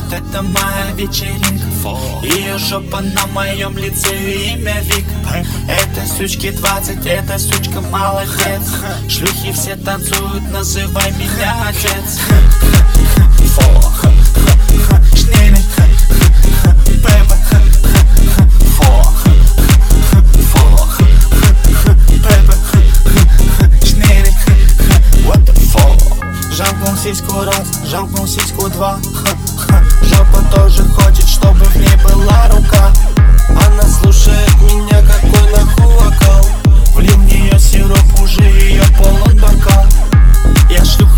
вот это моя вечеринка. Ее жопа на моем лице, имя Вик. Этой сучке 20, эта сучка молодец. Шлюхи все танцуют, называй меня отец. Шнели, бэбэ, шнели, what the fuck. Жамкнул сиську раз, жамкнул сиську два. Жопа тоже хочет, чтобы в ней была рука. Она слушает меня, какой нахуй вокал. Влил в нее сироп, уже ее полон бокал. Я шлюха